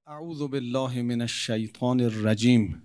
اعوذ بالله من الشیطان الرجیم.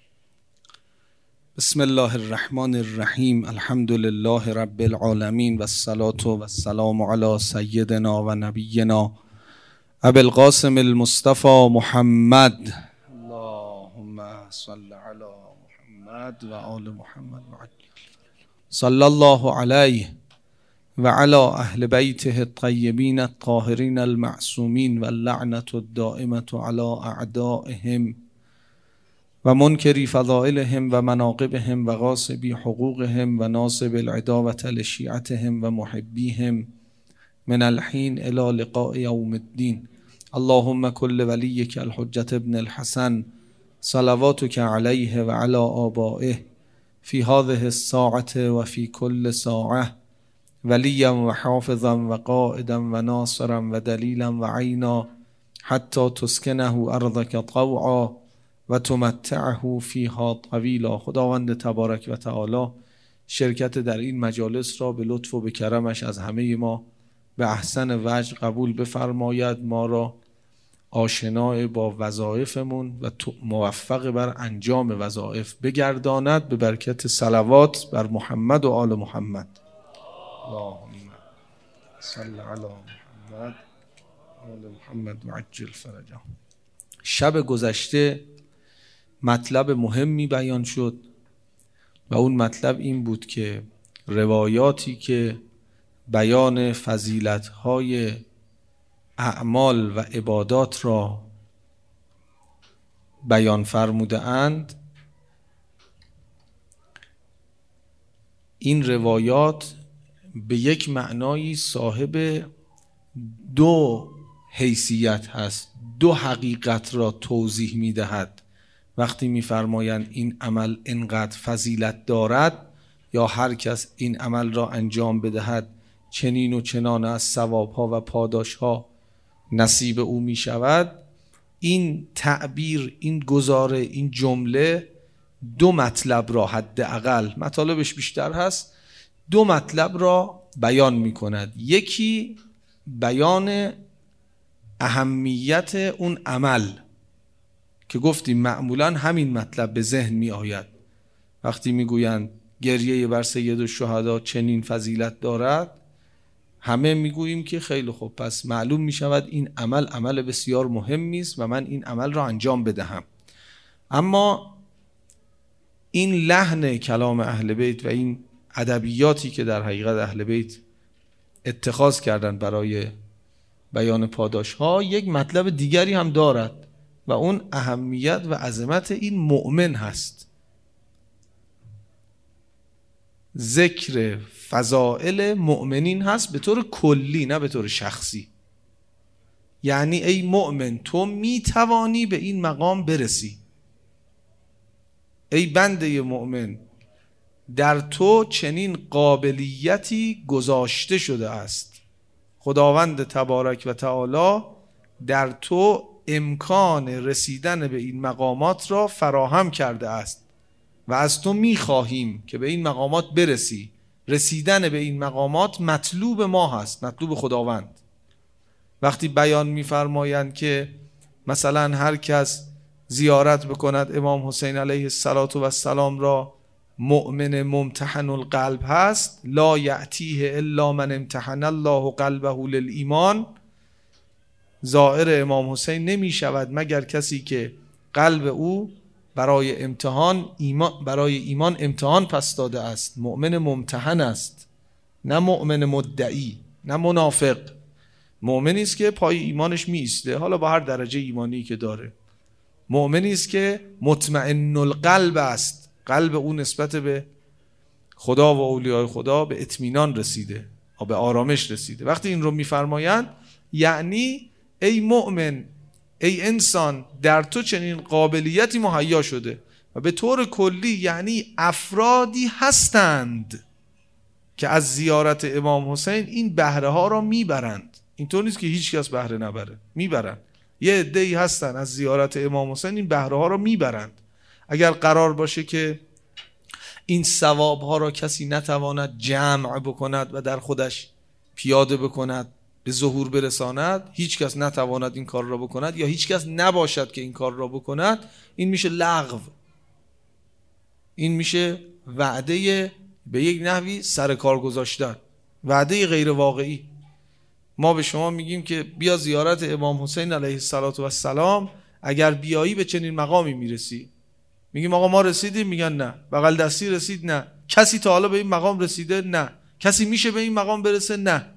بسم الله الرحمن الرحیم. الحمد لله رب العالمین و الصلاة و السلام علی سیدنا و نبینا ابی القاسم المصطفى محمد. اللهم صل علی محمد و آل محمد صلی الله علیه و علی اهل بیته الطیبین الطاهرین المعصومین و اللعنة الدائمة علی اعدائهم و منکری فضائلهم و مناقبهم و غاصبی حقوقهم و ناصب العداوة لشیعتهم و محبیهم من الحین الی لقاء یوم الدین. اللهم کل ولیک الحجة ابن الحسن صلواتک علیه و علی آبائه فی هذه الساعة و فی کل ساعة ولیا و حافظا و قائدا و ناصرا و دلیلا و عینا حتی تسکنه ارضک طوعا و تمتعه فیها طویلا. خداوند تبارک و تعالی شرکت در این مجالس را به لطف و به کرمش از همه ما به احسن وجه قبول بفرماید، ما را آشنای با وظایفمون و موفق بر انجام وظایف بگرداند به برکت صلوات بر محمد و آل محمد. اللهم صل علی محمد آل محمد و عجل فرجهم. شب گذشته مطلب مهمی بیان شد و اون مطلب این بود که روایاتی که بیان فضیلت‌های اعمال و عبادات را بیان فرموده اند، این روایات به یک معنایی صاحب دو حیثیت هست، دو حقیقت را توضیح می دهد. وقتی می فرمایند این عمل اینقدر فضیلت دارد یا هر کس این عمل را انجام بدهد چنین و چنان از ثوابها و پاداشها نصیب او می شود، این تعبیر، این گزاره، این جمله دو مطلب را، حداقل مطالبش بیشتر هست، دو مطلب را بیان می کند. یکی بیان اهمیت اون عمل که گفتیم معمولا همین مطلب به ذهن می آید وقتی می گویند گریه بر سید الشهدا چنین فضیلت دارد، همه می گوییم که خیلی خوب، پس معلوم می شود این عمل بسیار مهمی است و من این عمل را انجام بدهم. اما این لحن کلام اهل بیت و این ادبیاتی که در حقیقت اهل بیت اتخاذ کردن برای بیان پاداش ها یک مطلب دیگری هم دارد و اون اهمیت و عظمت این مؤمن هست. ذکر فضائل مؤمنین هست به طور کلی، نه به طور شخصی. یعنی ای مؤمن تو میتوانی به این مقام برسی، ای بنده مؤمن در تو چنین قابلیتی گذاشته شده است، خداوند تبارک و تعالی در تو امکان رسیدن به این مقامات را فراهم کرده است و از تو میخواهیم که به این مقامات برسی. رسیدن به این مقامات مطلوب ما هست، مطلوب خداوند. وقتی بیان میفرمایند که مثلا هر کس زیارت بکند امام حسین علیه السلام را مؤمن ممتحن القلب هست، لا یأتیه الا من امتحن الله قلبه للایمان. زائر امام حسین نمی شود مگر کسی که قلب او برای ایمان امتحان پس داده است. مؤمن ممتحن است، نه مؤمن مدعی، نه منافق. مؤمنی است که پای ایمانش می ایسته، حالا با هر درجه ایمانی که داره. مؤمنی است که مطمئن القلب است، قلب او نسبت به خدا و اولیاء خدا به اطمینان رسیده، به آرامش رسیده. وقتی این رو میفرمایند یعنی ای مؤمن، ای انسان، در تو چنین قابلیتی مهیا شده. و به طور کلی یعنی افرادی هستند که از زیارت امام حسین این بهره ها را میبرند. اینطور نیست که هیچ کس بهره نبره، میبرند. یه عده‌ای هستن از زیارت امام حسین این بهره ها را میبرند. اگر قرار باشه که این ثواب ها را کسی نتواند جمع بکند و در خودش پیاده بکند به ظهور برساند، هیچ کس نتواند این کار را بکند یا هیچ کس نباشد که این کار را بکند، این میشه لغو، این میشه وعده به یک نحوی سر کار گذاشتن، وعده غیر واقعی. ما به شما میگیم که بیا زیارت امام حسین علیه السلام، اگر بیایی به چنین مقامی میرسی. میگیم آقا ما رسیدیم؟ میگن نه. بغل دستی رسید؟ نه. کسی تا حالا به این مقام رسیده؟ نه. کسی میشه به این مقام برسه؟ نه.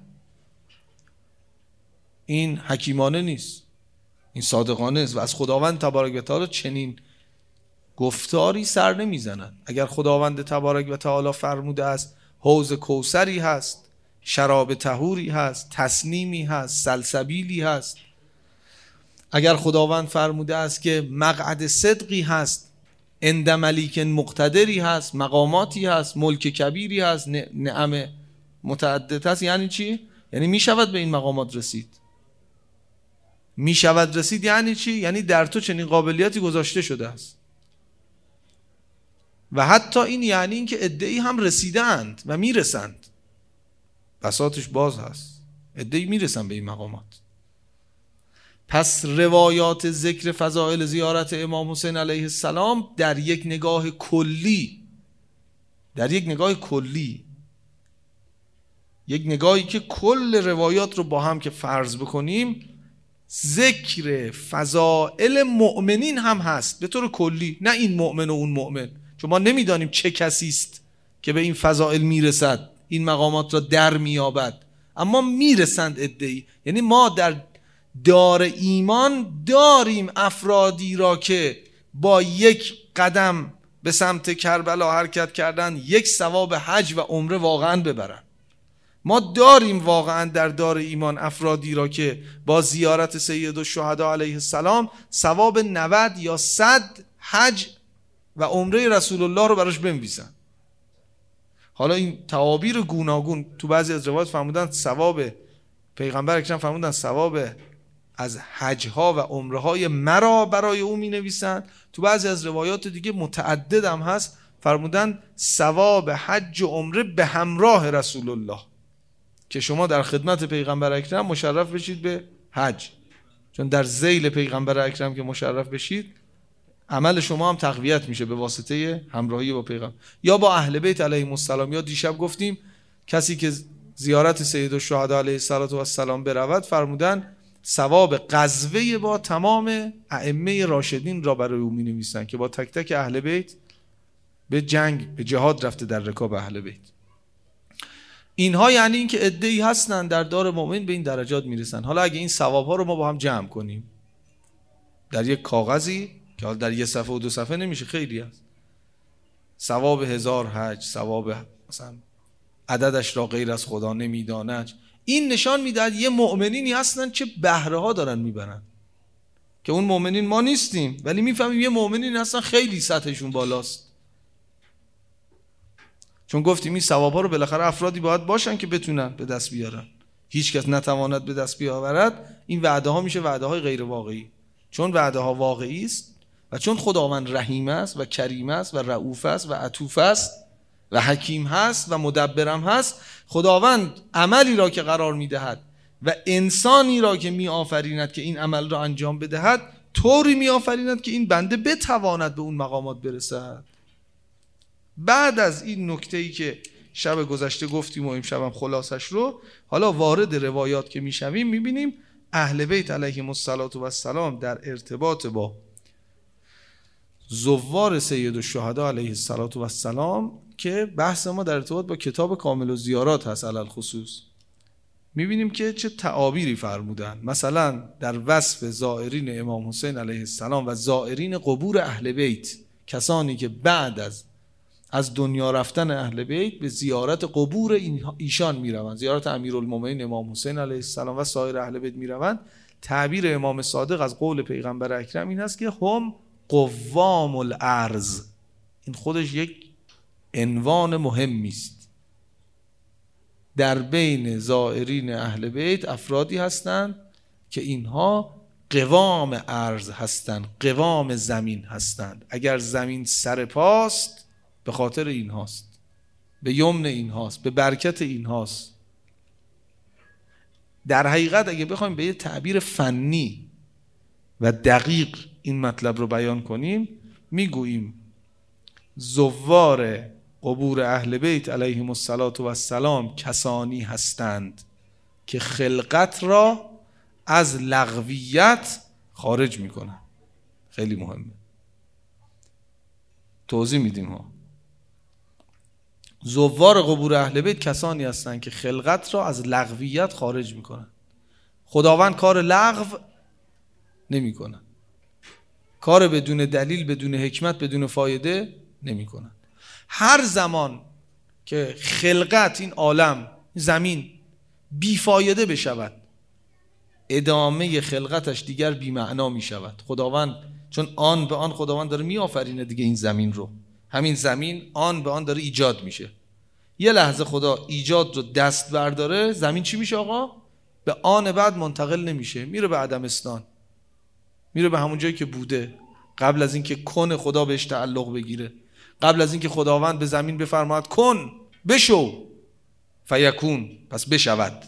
این حکیمانه نیست، این صادقانه است و از خداوند تبارک و تعالی چنین گفتاری سر نمیزنند. اگر خداوند تبارک و تعالی فرموده است حوض کوثری هست، شراب طهوری هست، تسنیمی هست، سلسبیلی هست، اگر خداوند فرموده است که مقعد صدقی هست، عند ملیک مقتدری هست، مقاماتی هست، ملک کبیری هست، نعم متعدد هست، یعنی چی؟ یعنی می شود به این مقامات رسید. می شود رسید یعنی چی؟ یعنی در تو چنین قابلیتی گذاشته شده است. و حتی این یعنی این که عده‌ای هم رسیدند و میرسند، بساطش باز هست، عده‌ای میرسن به این مقامات. پس روایات ذکر فضائل زیارت امام حسین علیه السلام در یک نگاه کلی، یک نگاهی که کل روایات رو با هم که فرض بکنیم، ذکر فضائل مؤمنین هم هست به طور کلی، نه این مؤمن و اون مؤمن، چون ما نمیدانیم چه کسی است که به این فضائل میرسد، این مقامات را در میابد، اما میرسند عده‌ای. یعنی ما در دار ایمان داریم افرادی را که با یک قدم به سمت کربلا حرکت کردن یک ثواب حج و عمره واقعا ببرن. ما داریم واقعا در دار ایمان افرادی را که با زیارت سید الشهدا علیه السلام ثواب 90 یا 100 حج و عمره رسول الله رو براش بنویسن. حالا این تعابیر گوناگون، تو بعضی از روایات فرمودن ثواب، پیغمبر اکرم فرمودن ثواب از حج‌ها و عمره‌های مرا برای او می‌نویسن، تو بعضی از روایات دیگه متعدد هم هست فرمودن ثواب حج و عمره به همراه رسول الله، که شما در خدمت پیغمبر اکرم مشرف بشید به حج، چون در ذیل پیغمبر اکرم که مشرف بشید عمل شما هم تقویت میشه به واسطه همراهی با پیغمبر یا با اهل بیت علیهم السلام. یا دیشب گفتیم کسی که زیارت سید الشهدا علیه السلام برود، فرمودن ثواب غزوه با تمام ائمه راشدین را برای او می‌نویسن که با تک تک اهل بیت به جنگ، به جهاد رفته در رکاب اهل بیت. اینها یعنی این که عده‌ای هستن در دار مؤمن به این درجات میرسن. حالا اگه این ثواب‌ها رو ما با هم جمع کنیم در یک کاغذی که حالا در یک صفحه و 2 صفحه نمیشه، خیلی هست، ثواب 1000 حج، ثواب مثلا عددش را غیر از خدا نمیداند، این نشان میدهد یه مؤمنینی هستن چه بهره ها دارن میبرن که اون مؤمنین ما نیستیم، ولی میفهمیم یه مؤمنین هستن خیلی سطحشون بالاست. چون گفتیم این ثواب ها رو بالاخره افرادی باید باشن که بتونن به دست بیارن، هیچ کس نتواند به دست بیاورد. این وعده ها میشه وعده های غیر واقعی. چون وعده ها واقعی است و چون خداوند رحیم است و کریم است و رؤوف است و عطوف است و حکیم هست و مدبرم هست، خداوند عملی را که قرار میدهد و انسانی را که می آفریند که این عمل را انجام بدهد، طوری می آفریند که این بنده بتواند به اون مقامات برسد. بعد از این نکته‌ای که شب گذشته گفتیم و امشب هم خلاصش رو، حالا وارد روایات که میشویم میبینیم اهل بیت علیهم السلام در ارتباط با زوار سید الشهدا علیه السلام، که بحث ما در ارتباط با کتاب کامل الزیارات هست علل خصوص، میبینیم که چه تعابیری فرمودن. مثلا در وصف زائرین امام حسین علیه السلام و زائرین قبور اهل بیت، کسانی که بعد از دنیا رفتن اهل بیت به زیارت قبور ایشان میروند، زیارت امیرالمومنین امام حسین علیه السلام و سایر اهل بیت میروند، تعبیر امام صادق از قول پیغمبر اکرم این است که هم قوام الارض. این خودش یک عنوان مهمی است. در بین زائرین اهل بیت افرادی هستند که اینها قوام ارض هستند، قوام زمین هستند. اگر زمین سر پاست به خاطر اینهاست، به یمن اینهاست، به برکت اینهاست. در حقیقت اگه بخوایم به یه تعبیر فنی و دقیق این مطلب رو بیان کنیم، میگوییم زوار قبور اهل بیت علیهم السلام کسانی هستند که خلقت را از لغویت خارج میکنن. خیلی مهمه، توضیح میدیم ها. زوار قبور اهل بیت کسانی هستند که خلقت را از لغویت خارج میکنن. خداوند کار لغو نمیکنه، کار بدون دلیل، بدون حکمت، بدون فایده نمیکنن. هر زمان که خلقت، این عالم، زمین بیفایده بشود، ادامه خلقتش دیگر بی معنا می شود. خداوند چون آن به آن خداوند داره می آفرینه دیگه این زمین رو، همین زمین آن به آن داره ایجاد میشه. یه لحظه خدا ایجاد رو دست برداره، زمین چی میشه آقا؟ به آن بعد منتقل نمیشه، میره به عدمستان، میره به همون جایی که بوده قبل از اینکه کن خدا بهش تعلق بگیره، قبل از اینکه خداوند به زمین بفرماید کن بشو، فیکون، پس بشود.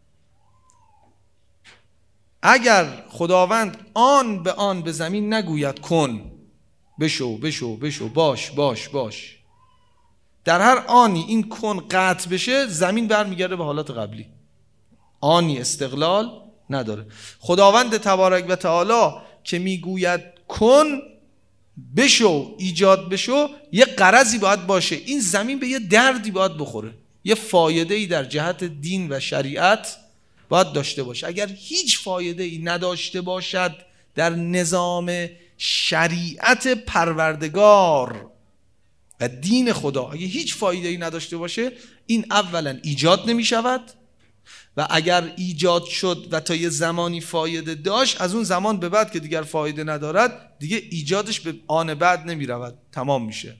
اگر خداوند آن به آن به زمین نگوید کن بشو بشو بشو باش باش باش، در هر آنی این کن قطع بشه، زمین برمیگرده به حالت قبلی، آنی استقلال نداره. خداوند تبارک و تعالی که میگوید کن بشو، ایجاد بشو، یه غرضی باید باشه، این زمین به یه دردی باید بخوره، یه فایده‌ای در جهت دین و شریعت باید داشته باشه. اگر هیچ فایده‌ای نداشته باشد در نظام شریعت پروردگار و دین خدا، اگه هیچ فایده‌ای نداشته باشه، این اولا ایجاد نمی شود، و اگر ایجاد شد و تا یه زمانی فایده داشت، از اون زمان به بعد که دیگر فایده ندارد، دیگه ایجادش به آن بعد نمی رود، تمام میشه.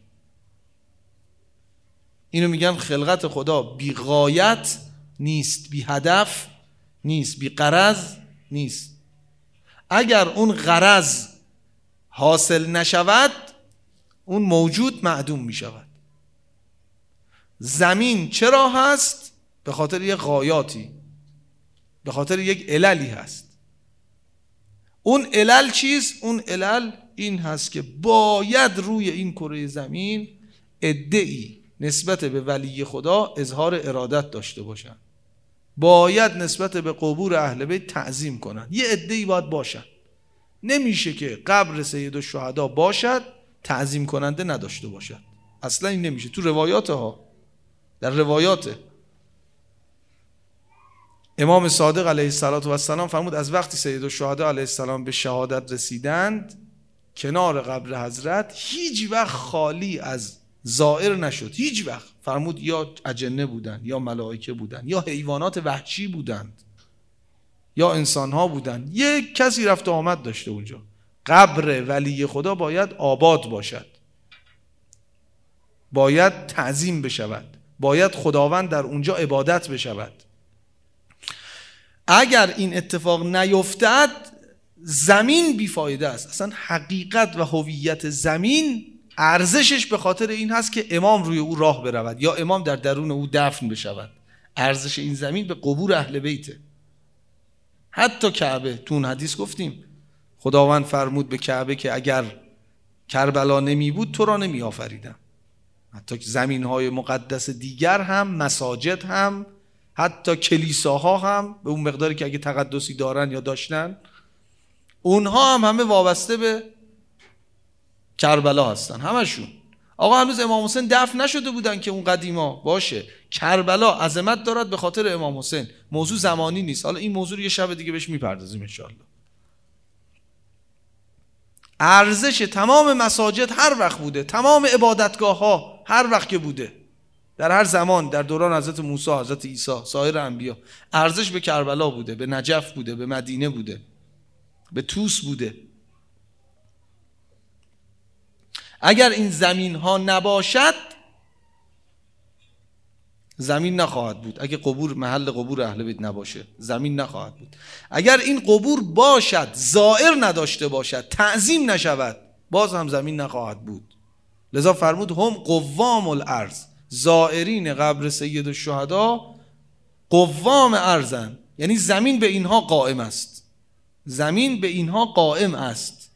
اینو میگن خلقت خدا بی غایت نیست، بی هدف نیست، بی غرض نیست. اگر اون غرض حاصل نشود، اون موجود معدوم می شود. زمین چرا هست؟ به خاطر یک غایاتی، به خاطر یک عللی هست. اون علل چیست؟ اون علل این هست که باید روی این کره زمین عده‌ای نسبت به ولی خدا اظهار ارادت داشته باشن، باید نسبت به قبور اهل بیت تعظیم کنن، یه عده‌ای باید باشن. نمیشه که قبر سید الشهدا باشد تعظیم کننده نداشته باشد، اصلا این نمیشه. تو روایات ها، در روایات امام صادق علیه السلام فرمود از وقتی سید الشهدا علیه السلام به شهادت رسیدند، کنار قبر حضرت هیچ وقت خالی از زائر نشد، هیچ وقت. فرمود یا اجنه بودن، یا ملائکه بودن، یا حیوانات وحشی بودند، یا انسانها بودن، یک کسی رفت و آمد داشته اونجا. قبر ولی خدا باید آباد باشد، باید تعظیم بشود، باید خداوند در اونجا عبادت بشود. اگر این اتفاق نیفتد، زمین بیفایده است. اصلا حقیقت و هویت زمین، ارزشش به خاطر این هست که امام روی او راه برود یا امام در درون او دفن بشود. ارزش این زمین به قبور اهل بیته. حتی کعبه، تو اون حدیث گفتیم خداوند فرمود به کعبه که اگر کربلا نمی بود تو را نمی آفریدم. حتی زمین‌های مقدس دیگر هم، مساجد هم، حتی کلیساها هم، به اون مقداری که اگه تقدسی دارن یا داشتن، اونها هم همه وابسته به کربلا هستن، همشون. آقا هنوز امام حسین دفن نشده بودن که اون قدیما باشه. کربلا عظمت دارد به خاطر امام حسین، موضوع زمانی نیست. حالا این موضوع رو یه شب دیگه بهش میپردازیم انشاءالله. ارزش تمام مساجد هر وقت بوده، تمام عبادتگاه ها هر وقت که بوده، در هر زمان، در دوران حضرت موسی، حضرت عیسی، سایر انبیا، ارزش به کربلا بوده، به نجف بوده، به مدینه بوده، به طوس بوده. اگر این زمین ها نباشد، زمین نخواهد بود. اگه قبور، محل قبور اهل بیت نباشه، زمین نخواهد بود. اگر این قبور باشد، زائر نداشته باشد، تعظیم نشود، باز هم زمین نخواهد بود. لذا فرمود هم قوام الارض، زائرین قبر سید الشهدا قوام ارضن، یعنی زمین به اینها قائم است. زمین به اینها قائم است.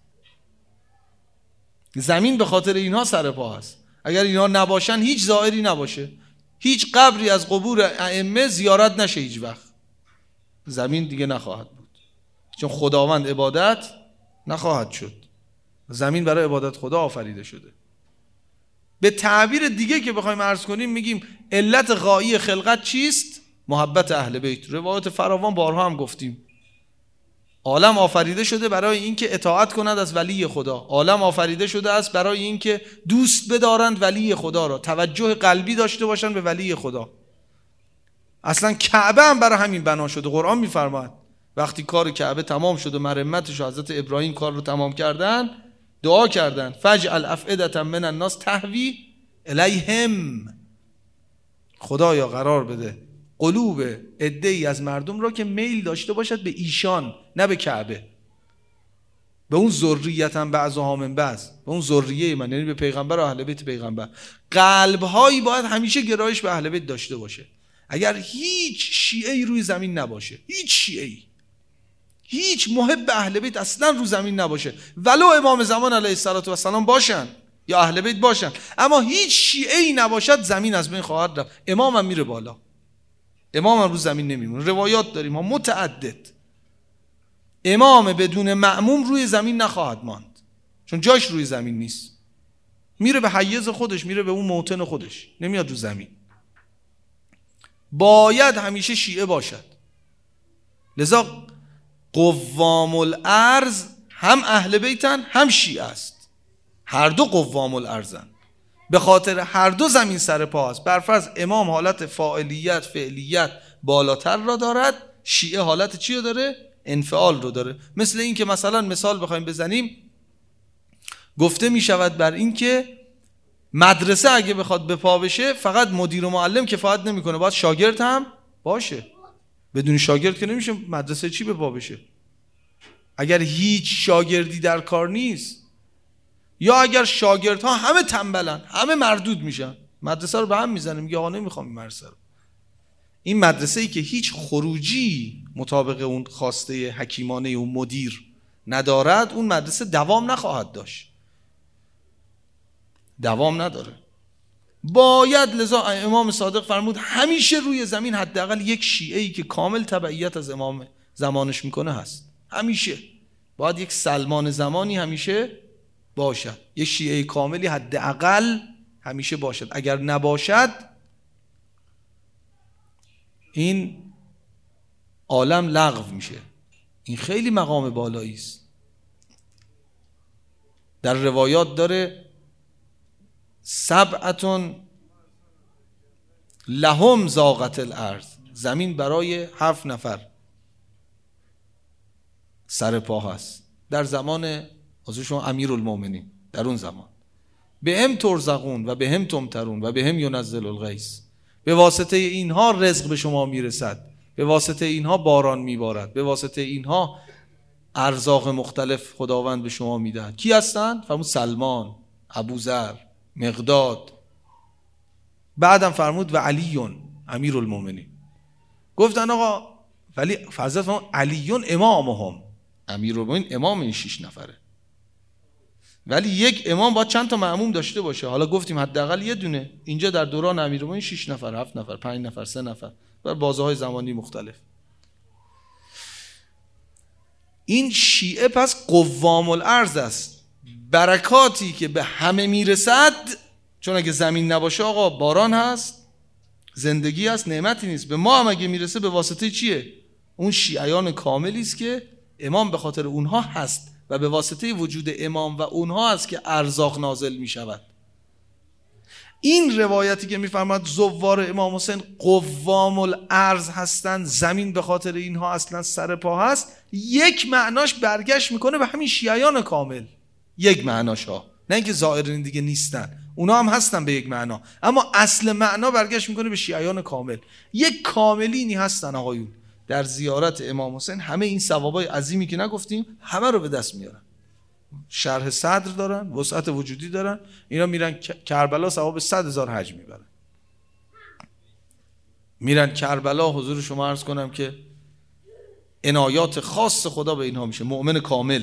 زمین به خاطر اینها سر پا است. اگر اینها نباشن هیچ زائری نباشه، هیچ قبری از قبور ائمه زیارت نشه، هیچ وقت زمین دیگه نخواهد بود، چون خداوند عبادت نخواهد شد. زمین برای عبادت خدا آفریده شده. به تعبیر دیگه که بخوایم عرض کنیم میگیم علت غایی خلقت چیست؟ محبت اهل بیت. روایات فراوان بارها هم گفتیم. عالم آفریده شده برای اینکه اطاعت کند از ولی خدا. عالم آفریده شده است برای اینکه دوست بدارند ولی خدا را، توجه قلبی داشته باشند به ولی خدا. اصلا کعبه هم برای همین بنا شده. قرآن میفرماید وقتی کار کعبه تمام شد و مرمتش و حضرت ابراهیم کار رو تمام کردن، دعا کردن فجعل افئدة من الناس تهوی الیهم. خدایا قرار بده قلوب عده‌ای از مردم را که میل داشته باشد به ایشان، نه به کعبه، به اون ذریتا بعضها من بعض، به اون ذریه من، یعنی به پیغمبر و اهل بیت پیغمبر. قلب‌هایی باید همیشه گرایش به اهل بیت داشته باشه. اگر هیچ شیعه‌ای روی زمین نباشه، هیچ شیعه‌ای، هیچ محب اهل بیت اصلا رو زمین نباشه، ولو امام زمان علیه السلام باشن یا اهل بیت باشن، اما هیچ شیعه‌ای نباشد، زمین از بین خواهد رفت. امام هم میره بالا، امام هم رو زمین نمیمونه. روایات داریم ما متعدد. امام بدون مأموم روی زمین نخواهد ماند، چون جاش روی زمین نیست. میره به حیز خودش، میره به اون موطن خودش، نمیاد رو زمین. باید همیشه شیعه باشد. لذا قوام الارض هم اهل بیتن هم شیعه است. هر دو قوام الارضن، به خاطر هر دو زمین سر پا است. برفرض امام حالت فاعلیت فعلیت بالاتر را دارد، شیعه حالت چی رو داره؟ انفعال رو داره. مثل این که مثلا مثال بخوایم بزنیم، گفته می شود بر این که مدرسه اگه بخواد به پا بشه فقط مدیر و معلم کفایت نمیکنه، باید شاگرد هم باشه. بدون شاگرد که نمیشه مدرسه چی به پا بشه. اگر هیچ شاگردی در کار نیست، یا اگر شاگردها همه تنبلن، همه مردود میشن، مدرسه رو به هم میزنه، میگه آقا نمیخوام این مدرسه رو. این مدرسه ای که هیچ خروجی مطابق اون خواسته حکیمانه اون مدیر ندارد، اون مدرسه دوام نخواهد داشت، دوام نداره. باید، لذا امام صادق فرمود همیشه روی زمین حداقل یک شیعه‌ای که کامل تبعیت از امام زمانش میکنه هست. همیشه باید یک سلمان زمانی همیشه باشد، یک شیعه کاملی حداقل همیشه باشد. اگر نباشد این عالم لغو میشه. این خیلی مقام بالایی است. در روایات داره سبعتون لهم ضاقت الارض، زمین برای 7 نفر سر پا هست. در زمان شما امیرالمومنین، در اون زمان به هم ترزقون و به هم تمترون و به هم ینزل الغیث، به واسطه اینها رزق به شما میرسد، به واسطه اینها باران میبارد، به واسطه اینها ارزاق مختلف خداوند به شما میدهد. کی هستند؟ فرمود سلمان، ابوذر، مقداد. بعدم فرمود و علیون امیرالمومنین. گفتن آقا ولی حضرت فرمود علیون امامهم، امیرالمومنین امام این 6 نفره. ولی یک امام باید چند تا مأموم داشته باشه. حالا گفتیم حداقل یه دونه. اینجا در دوران امیرالمومنین 6 نفر، 7 نفر، 5 نفر، 3 نفر، بر بازه‌های زمانی مختلف. این شیعه پس قوام الارض است. برکاتی که به همه میرسد، چون اگه زمین نباشه آقا باران هست، زندگی هست، نعمتی نیست. به ما هم اگه میرسه به واسطه چیه؟ اون شیعیان کاملی است که امام به خاطر اونها هست و به واسطه وجود امام و اونها است که ارزاق نازل می شود. این روایتی که میفرماد زوار امام حسین قوام الارض هستند، زمین به خاطر اینها اصلا سر پا هست، یک معناش برگشت میکنه به همین شیعیان کامل. یک معناش ها، نه اینکه ظاهرین دیگه نیستن، اونا هم هستن به یک معنا، اما اصل معنا برگشت میکنه به شیعیان کامل. یک کاملینی هستن آقایون در زیارت امام حسین. همه این ثوابای عظیمی که نگفتیم همه رو به دست میارن. شرح صدر دارن، وسعت وجودی دارن. اینا میرن کربلا، ثواب 100,000 حج میبرن. میرن کربلا، حضور شما عرض کنم که عنایات خاص خدا به اینها میشه. مؤمن کامل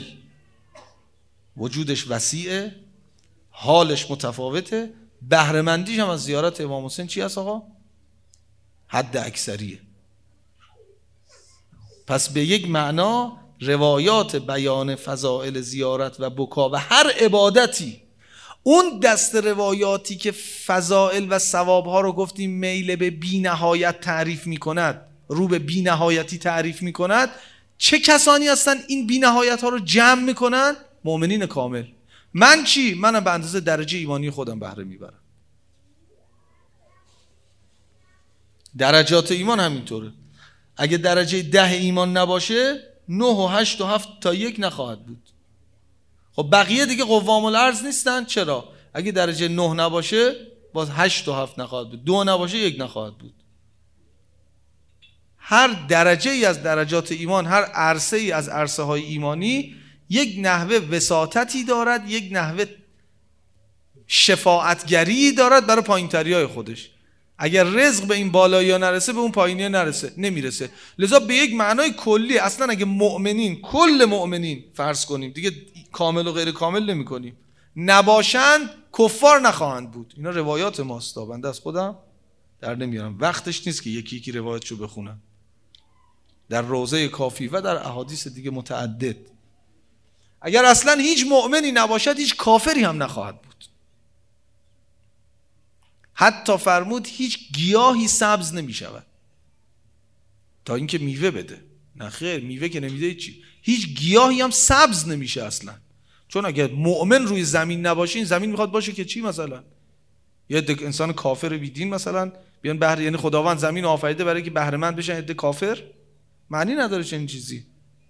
وجودش وسیعه، حالش متفاوته، بهره مندیش هم از زیارت امام حسین چی هست آقا؟ حد اکثریه. پس به یک معنا روایات بیان فضائل زیارت و بکا و هر عبادتی، اون دست روایاتی که فضائل و ثوابها رو گفتیم میل به بی نهایت تعریف می کند، رو به بی نهایتی تعریف می کند، چه کسانی هستن این بی نهایت ها رو جمع می کنن؟ مؤمنین کامل. من چی؟ منم به اندازه درجه ایمانی خودم بهره میبرم. درجات ایمان همینطوره. اگه درجه 10 ایمان نباشه 9 و 8 و 7 تا 1 نخواهد بود. خب بقیه دیگه قوام الارض نیستن. چرا؟ اگه درجه 9 نباشه باز 8 و 7 نخواهد بود، 2 نباشه 1 نخواهد بود. هر درجه ای از درجات ایمان، هر عرصه ای از عرصه های ایمانی یک نحوه وساطتی دارد، یک نحوه شفاعتگری دارد برای پایین‌تری های خودش. اگر رزق به این بالایی ها نرسه به اون پایینی نمیرسه. لذا به یک معنای کلی اصلا اگه مؤمنین، کل مؤمنین فرض کنیم، دیگه کامل و غیر کامل نمی کنیم، نباشند کفار نخواهند بود. اینا روایات ماست، بنده از خودم در نمیارم، وقتش نیست که یکی یکی روایتشو بخونم. در روضه کافی و در احادیث دیگه متعدد. اگر اصلا هیچ مؤمنی نباشد هیچ کافری هم نخواهد بود. حتی فرمود هیچ گیاهی سبز نمی شود تا اینکه میوه بده. نه خیر، میوه که نمیده چی؟ هیچ گیاهی هم سبز نمیشه اصلا. چون اگر مؤمن روی زمین نباشه، این زمین میخواد باشه که چی؟ مثلا یه انسان کافر بیدین مثلا بیان بهره، یعنی خداوند زمین آفریده برای که بهره مند بشن عده کافر؟ معنی نداره چنین چیزی.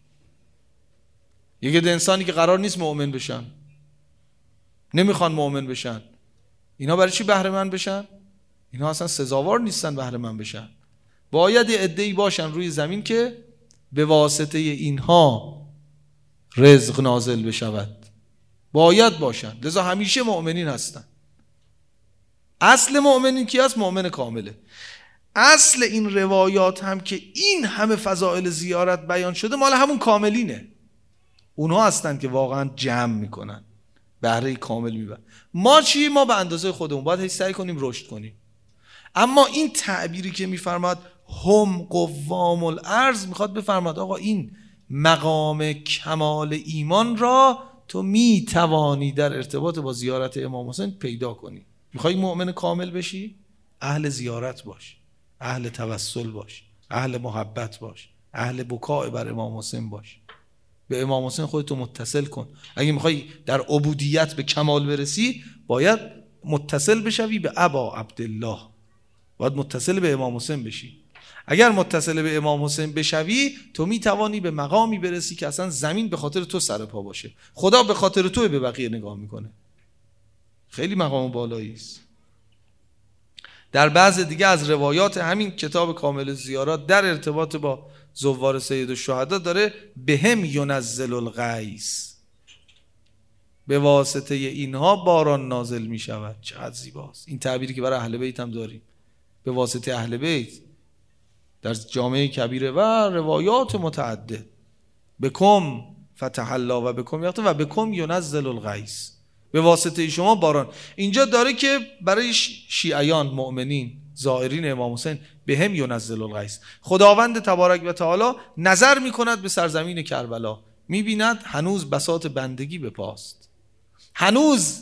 یه عده انسانی که قرار نیست مؤمن بشن، نمیخوان مؤمن بشن، اینا برای چی بهره مند بشن؟ اینا اصلا سزاوار نیستن بهره مند بشن. باید عده‌ای باشن روی زمین که به واسطه اینها رزق نازل بشود، باید باشن. لذا همیشه مؤمنین هستن. اصل مؤمنین کی هست؟ مؤمن کامله. اصل این روایات هم که این همه فضائل زیارت بیان شده مال همون کاملینه. اونها هستن که واقعا جمع میکنن، بهره کامل میبرن. ما چی؟ ما به اندازه خودمون باید سعی کنیم رشد کنیم. اما این تعبیری که میفرماد هم قوام الارض، میخواد بفرماد آقا این مقام کمال ایمان را تو میتوانی در ارتباط با زیارت امام حسین پیدا کنی. میخوای مؤمن کامل بشی؟ اهل زیارت باش، اهل توسل باش، اهل محبت باش، اهل بکاء بر امام حسین باش. به امام حسین خودتو متصل کن. اگه میخوای در عبودیت به کمال برسی باید متصل بشوی به ابا عبدالله، باید متصل به امام حسین بشی. اگر متصل به امام حسین بشوی تو میتوانی به مقامی برسی که اصلا زمین به خاطر تو سر پا باشه. خدا به خاطر تو به بقیه نگاه میکنه. خیلی مقام بالایی است. در بعض دیگه از روایات همین کتاب کامل زیارات در ارتباط با زوار سید الشهدا داره بهم ینزل الغیث، به واسطه اینها باران نازل می شود. چقدر زیباست این تعبیری که برای اهل بیت هم داریم، به واسطه اهل بیت در جامعه کبیره و روایات متعدد. بکم فتح الله و بکم یقت و بکم ینزل الغیث، به واسطه شما باران. اینجا داره که برای شیعیان مؤمنین زائرین امام حسین بهم ینزل الغیث، خداوند تبارک و تعالی نظر میکند به سرزمین کربلا، میبیند هنوز بساط بندگی به پاست، هنوز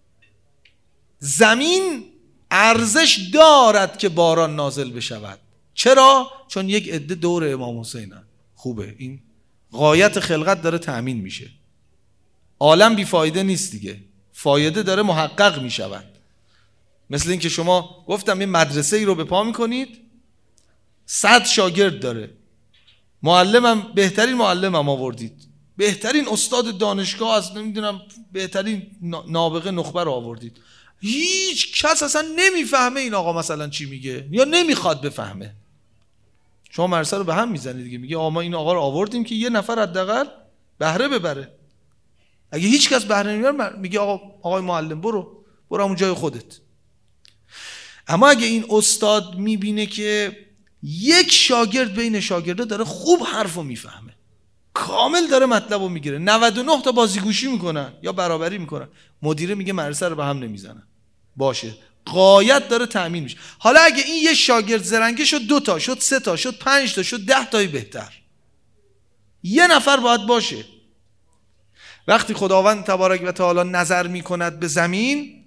زمین ارزش دارد که باران نازل بشود. چرا؟ چون یک عده دور امام حسینن. خوبه، این غایت خلقت داره تأمین میشه. عالم بی فایده نیست دیگه، فایده داره محقق میشود. مثل این که شما گفتم یه مدرسه ای رو به پا میکنید، 100 شاگرد داره، معلمم بهترین معلمم آوردید، بهترین استاد دانشگاه از نمیدونم بهترین نابغه نخبه رو آوردید، هیچ کس اصلا نمیفهمه این آقا مثلا چی میگه یا نمیخواد بفهمه. شما مدرسه رو به هم میزنید دیگه، میگه آقا ما این آقا رو آوردیم که یه نفر حداقل بهره ببره. اگه هیچ کس بهره نمیبره میگه آقای معلم برو همون جای خودت. اما اگه این استاد میبینه که یک شاگرد بین شاگرده داره خوب حرفو میفهمه، کامل داره مطلبو میگیره، 99 تا بازیگوشی میکنن یا برابری میکنن، مدیره میگه مدرسه رو به هم نمیزنن، باشه، غایت داره تأمین میشه. حالا اگه این یه شاگرد زرنگه شد 2 تا، شد 3 تا، شد 5 تا، شد 10 تایی بهتر، یه نفر باید باشه. وقتی خداوند تبارک و تعالی نظر میکند به زمین،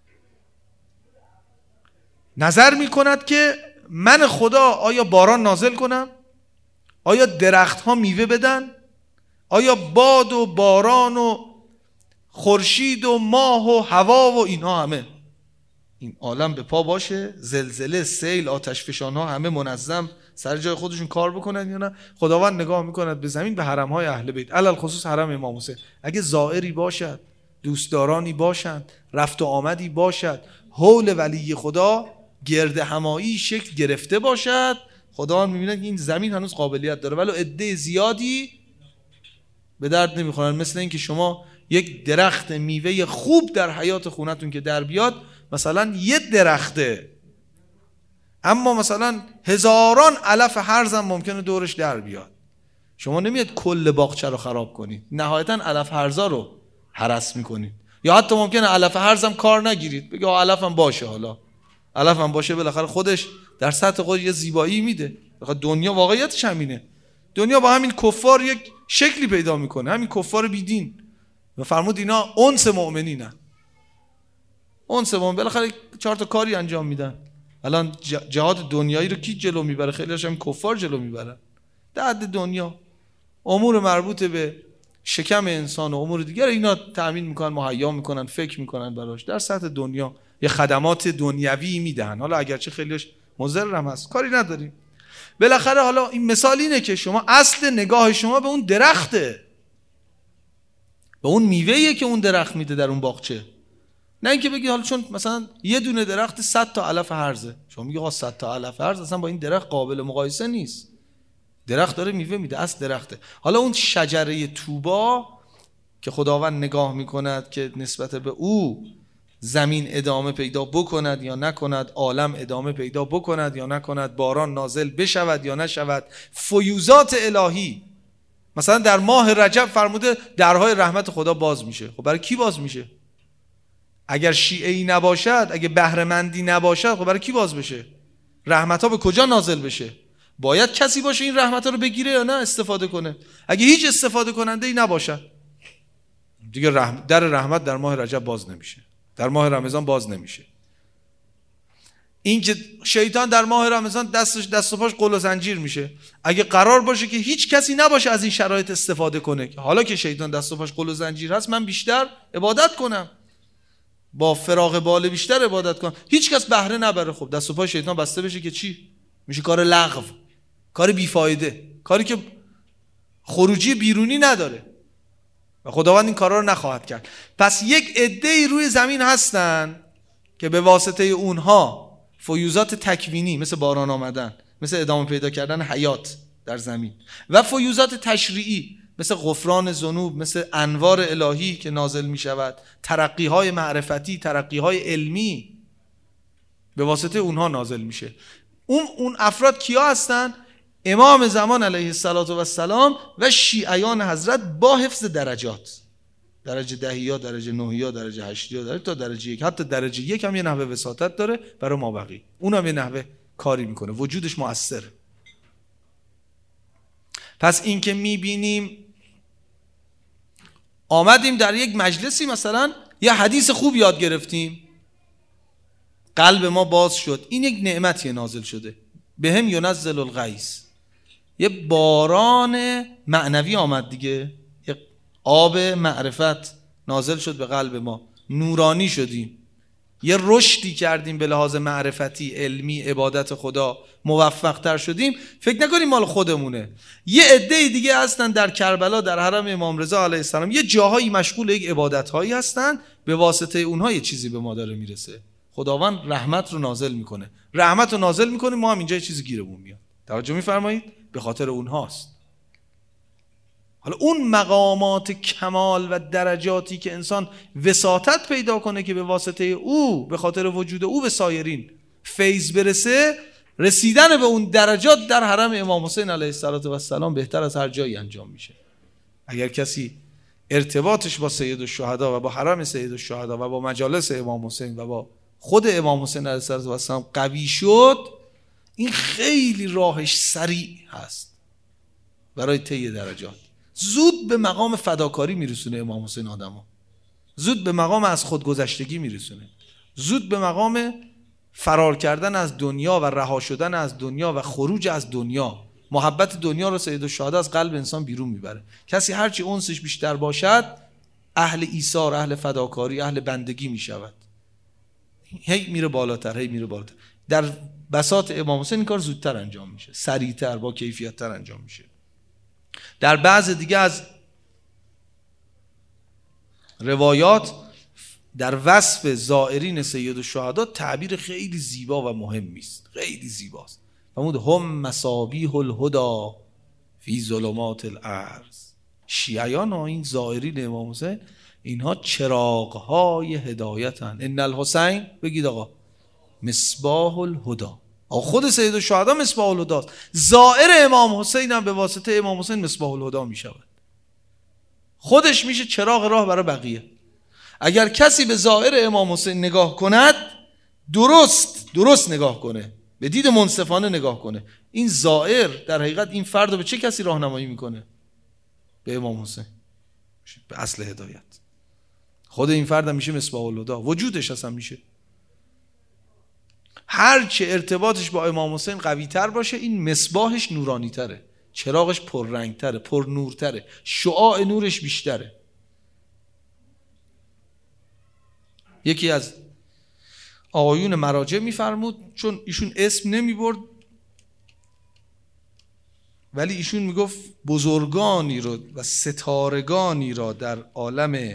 نظر میکند که من خدا آیا باران نازل کنم؟ آیا درخت ها میوه بدن؟ آیا باد و باران و خورشید و ماه و هوا و اینها همه این عالم به پا باشه، زلزله، سیل، آتش فشان ها همه منظم سر جای خودشون کار بکنن یا نه؟ خداوند نگاه میکند به زمین، به حرم های اهل بیت، علل خصوص حرم امام حسین. اگه زائری باشد، دوستدارانی باشند، رفت و آمدی باشد، حول ولی خدا گرد همایی شکل گرفته باشد، خداوند میبینه که این زمین هنوز قابلیت داره، ولی عده زیادی به درد نمیخورن. مثل این که شما یک درخت میوه خوب در حیات خونتون که در بیاد، مثلا یه درخته، اما مثلا هزاران علف هرز هم ممکنه دورش در بیاد، شما نمیاد کل باغچه رو خراب کنید، نهایتا علف هرزا رو هرس میکنید، یا حتی ممکنه علف هرز هم کار نگیرید، بگه علف هم باشه، حالا علف هم باشه بالاخره خودش در سطح خودش یه زیبایی میده. دنیا واقعیتش همینه، دنیا با همین کفار یک شکلی پیدا میکنه، همین کفار بیدین، و فرمود اینا انس مؤمنینن، انس مؤمن بالاخره 4 تا کاری انجام میدن. الان جهاد دنیایی رو کی جلو میبره؟ خیلی هاشم کفار جلو میبرن. در حد دنیا امور مربوط به شکم انسان و امور دیگر اینا تأمین میکنن، مهیا میکنن، فکر میکنن براش، در سطح دنیا یه خدمات دنیوی میدن، حالا اگرچه خیلیش مضر هم هست، کاری نداریم. بالاخره حالا این مثال اینه که شما اصل نگاه شما به اون درخته، به اون میوه‌ایه که اون درخت میده در اون باغچه، نه اینکه بگی حالا چون مثلا یه دونه درخت 100 تا علف هرزه، شما میگی آقا 100 تا علف هرز اصلا با این درخت قابل مقایسه نیست، درخت داره میوه میده، اصل درخته. حالا اون شجره طوبا که خداوند نگاه میکند که نسبت به او زمین ادامه پیدا بکند یا نکند، عالم ادامه پیدا بکند یا نکند، باران نازل بشود یا نشود، فیوزات الهی. مثلا در ماه رجب فرموده درهای رحمت خدا باز میشه. خب برای کی باز میشه؟ اگر شیعه‌ای نباشد، اگه بهره‌مندی نباشد، خب برای کی باز بشه؟ رحمت‌ها به کجا نازل بشه؟ باید کسی باشه این رحمت‌ها رو بگیره یا نه استفاده کنه. اگه هیچ استفاده کننده‌ای نباشد، دیگه در رحمت در ماه رجب باز نمیشه، در ماه رمضان باز نمیشه. این که شیطان در ماه رمضان دست و پاش قل و زنجیر میشه، اگه قرار باشه که هیچ کسی نباشه از این شرایط استفاده کنه، حالا که شیطان دست و پاش قل و زنجیر هست، من بیشتر عبادت کنم، با فراغ بال بیشتر عبادت کنم، هیچ کس بهره نبره، خب دست و پای شیطان بسته بشه که چی؟ میشه کار لغو، کار بیفایده، کاری که خروجی بیرونی نداره و خداوند این کارا رو نخواهد کرد. پس یک عده‌ای روی زمین هستن که به واسطه اونها فیوزات تکوینی مثل باران آمدن، مثل ادامه پیدا کردن حیات در زمین، و فیوزات تشریعی مثل غفران ذنوب، مثل انوار الهی که نازل می شود، ترقی‌های معرفتی، ترقی‌های علمی به واسطه اونها نازل میشه. اون افراد کیا هستن؟ امام زمان علیه السلام و شیعیان حضرت با حفظ درجات، درجه 10 درجه 9 درجه 8 درجه تا درجه 1، حتی درجه 1 هم یه نحوه وساطت داره برای مابقی، اونم یه نحوه کاری میکنه، وجودش مؤثره. پس این که میبینیم آمدیم در یک مجلسی مثلا یه حدیث خوب یاد گرفتیم، قلب ما باز شد، این یک نعمتی نازل شده، بهم ینزل الغیث، یه باران معنوی آمد دیگه، یه آب معرفت نازل شد به قلب ما، نورانی شدیم، یه رشدی کردیم به لحاظ معرفتی، علمی، عبادت خدا، موفق تر شدیم. فکر نکنیم مال خودمونه، یه عده دیگه هستن در کربلا در حرم امام رضا علیه السلام، یه جاهایی مشغول یک عبادت هایی هستن، به واسطه اونها یه چیزی به ما داره میرسه، خداوند رحمت رو نازل میکنه، رحمت رو نازل میکنه، ما هم اینجا یه چیزی گیرمون میاد. توجه میفرمایید؟ به خاطر اونهاست. حالا اون مقامات کمال و درجاتی که انسان وساطت پیدا کنه که به واسطه او، به خاطر وجود او به سایرین فیض برسه، رسیدن به اون درجات در حرم امام حسین علیه السلام بهتر از هر جایی انجام میشه. اگر کسی ارتباطش با سید الشهدا و با حرم سید الشهدا و با مجالس امام حسین و با خود امام حسین علیه السلام قوی شد، این خیلی راهش سریع هست برای طی درجات. زود به مقام فداکاری میرسونه امام حسین آدمو، زود به مقام از خودگذشتگی میرسونه، زود به مقام فرار کردن از دنیا و رها شدن از دنیا و خروج از دنیا. محبت دنیا رو سید الشهدا از قلب انسان بیرون میبره. کسی هرچی انسش بیشتر باشد اهل ایثار، اهل فداکاری، اهل بندگی میشود. هی میره بالاتر، هی میره بالاتر. در بساط امام حسین این کار زودتر انجام میشه، سریعتر، با کیفیت‌تر انجام میشه. در بعض دیگه از روایات در وصف زائرین سید الشهدا تعبیر خیلی زیبا و مهمی است، خیلی زیباست. فرمود هم مصابیح الهدی فی ظلمات الارض. شیعیان ها، این زائرین امام حسین، اینها چراغ‌های هدایتن. ان الحسین، بگید آقا، مصباح الهدی. خود سید الشهدا مصباح الهدی است. زائر امام حسین هم به واسطه امام حسین مصباح الهدی می شود. خودش میشه چراغ راه برای بقیه. اگر کسی به زائر امام حسین نگاه کند، درست نگاه کنه، به دید منصفانه نگاه کنه، این زائر در حقیقت این فرد رو به چه کسی راهنمایی میکنه؟ به امام حسین، به اصل هدایت. خود این فرد هم میشه مصباح الهدی، وجودش اصلا میشه. هر چه ارتباطش با امام حسین قوی تر باشه، این مصباحش نورانی تره، چراغش پررنگ تره، پر نور تره، شعاع نورش بیشتره. یکی از آقایون مراجع میفرمود، چون ایشون اسم نمی برد ولی ایشون میگفت بزرگانی رو و ستارگانی را در عالم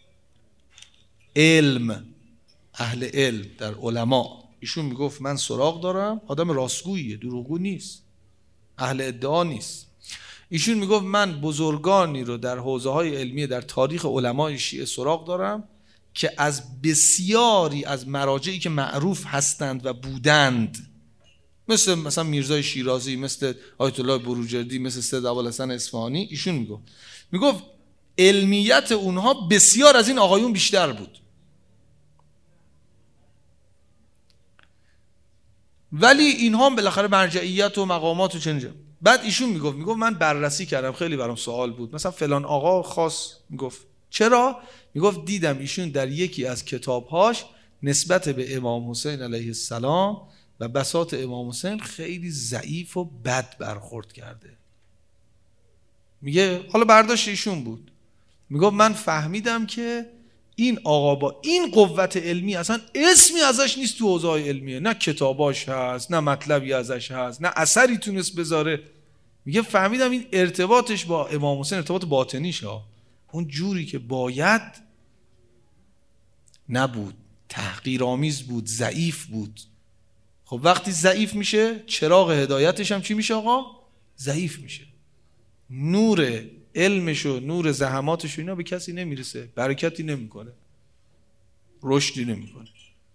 علم، اهل علم، در علما، ایشون میگفت من سراغ دارم. آدم راستگوییه، دروغگو نیست، اهل ادعا نیست. ایشون میگفت من بزرگانی رو در حوزه های علمی در تاریخ علمای شیعه سراغ دارم که از بسیاری از مراجعی که معروف هستند و بودند، مثلا میرزای شیرازی، مثل آیت الله بروجردی، مثل سید ابوالحسن اصفهانی، ایشون میگفت علمیت اونها بسیار از این آقایون بیشتر بود، ولی اینها هم بالاخره مرجعیت و مقامات و چنین. بعد ایشون میگفت من بررسی کردم، خیلی برام سوال بود، مثلا فلان آقا خاص، میگفت چرا؟ میگفت دیدم ایشون در یکی از کتابهاش نسبت به امام حسین علیه السلام و بساط امام حسین خیلی ضعیف و بد برخورد کرده. میگه حالا برداشت ایشون بود، میگفت من فهمیدم که این آقا با این قوت علمی اصلا اسمی ازش نیست تو حوزه‌های علمیه، نه کتاباش هست، نه مطلبی ازش هست، نه اثری تونست بذاره. میگه فهمیدم این ارتباطش با امام حسین ارتباط باطنیشه، اون جوری که باید نبود، تحقیرآمیز بود، ضعیف بود. خب وقتی ضعیف میشه، چراغ هدایتش هم چی میشه آقا؟ ضعیف میشه. نور علمش و نور زحماتش و اینا به کسی نمیرسه، برکتی نمیکنه، رشدی نمیکنه.